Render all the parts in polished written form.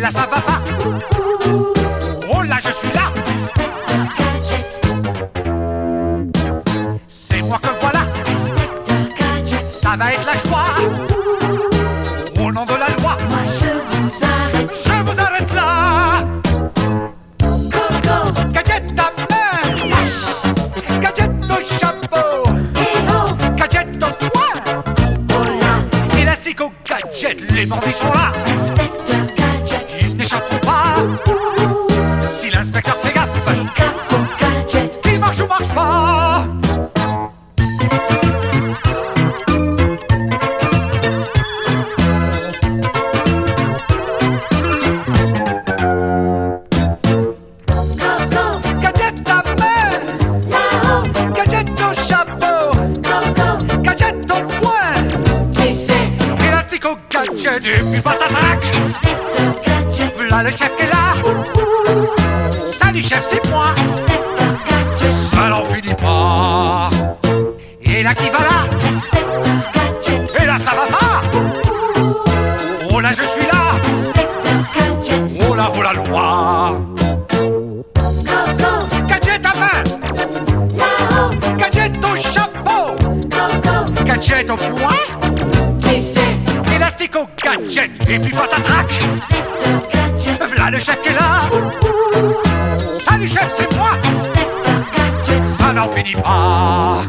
là ça va pas. Oh là je suis là. Inspecteur Gadget. C'est moi que voilà. Inspecteur Gadget. Ça va être la joie. Au nom de la loi, Moi je vous arrête. je vous arrête là. Coco. Gadget à main, Flash. gadget au chapeau, Héros. gadget au poing, Oh là. élastique au gadget. Les bandits sont là, Inspecteur Gadget. ils n'échapperont pas. Si l'inspecteur fait gaffe, Gaffe au gadget. qui marche ou marche pas. Coco. Gadget à main, Là-haut. gadget au chapeau, Coco. gadget au poing, Qui c'est? élastique au gadget. Et puis patatrac, Inspecteur Gadget. voilà le chef qui est là. Salut chef, c'est moi. Inspecteur Gadget. Ça n'en finit pas. Et là qui va là? Inspecteur Gadget. Et là ça va pas. Oh là je suis là. Inspecteur Gadget. Oh la loi. Coco. Gadget à main, Là-haut. gadget au chapeau, Coco. gadget au poing, Qui c'est? élastique au gadget. Et puis patatrac, Inspecteur Gadget. voilà le chef qui est là. Salut chef, c'est moi. Inspecteur Gadget. Ça n'en finit pas.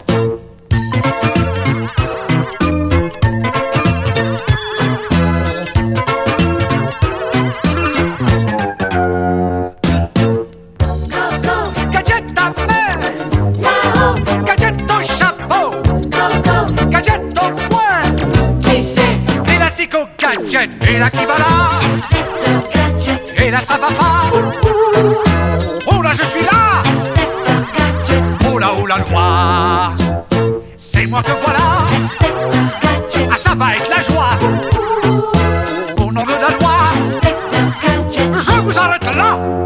Coco. Gadget à main, Là-haut. gadget au chapeau, Coco. gadget au poing, Qui c'est? élastique au gadget. Et là qui va là? Inspecteur Gadget. Et là ça va pas. Oh là je suis là. Inspecteur Gadget. Oh la loi. C'est moi que voilà. Inspecteur Gadget. Ah ça va être la joie. Au nom de la loi, Inspecteur Gadget. je vous arrête là.